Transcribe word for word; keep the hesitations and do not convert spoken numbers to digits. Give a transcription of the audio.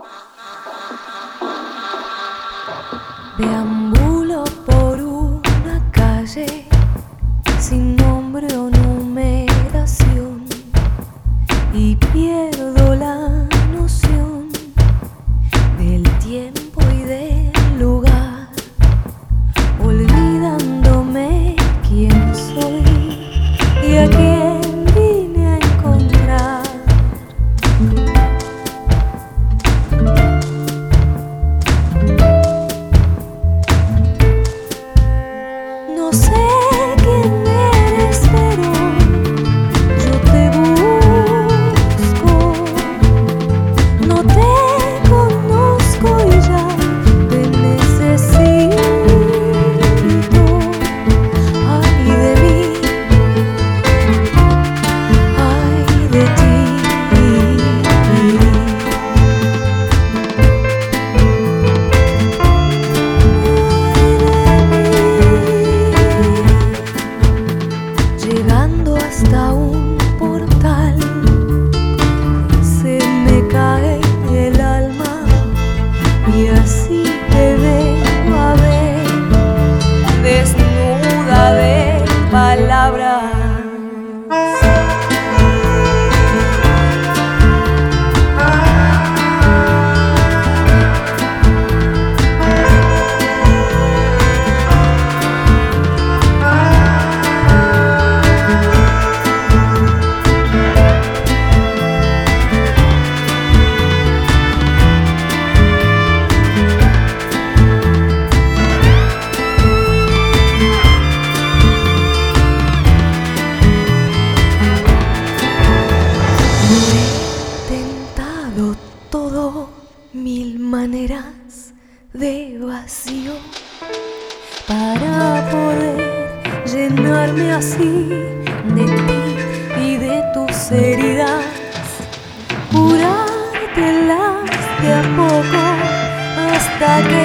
Deambulo por una calle sin nombre o numeración y pierdo la noción del tiempo y del lugar, olvidándome quién soy y a quién vine a encontrar. No sé quién eres, pero yo te busco. No te conozco y ya te necesito. Ay de mí, ay de ti. Llegando hasta un portal, se me cae el alma y así te vengo a ver, desnuda de palabras. He intentado todo, mil maneras de vacío para poder llenarme así de ti y de tus heridas, curártelas de a poco hasta que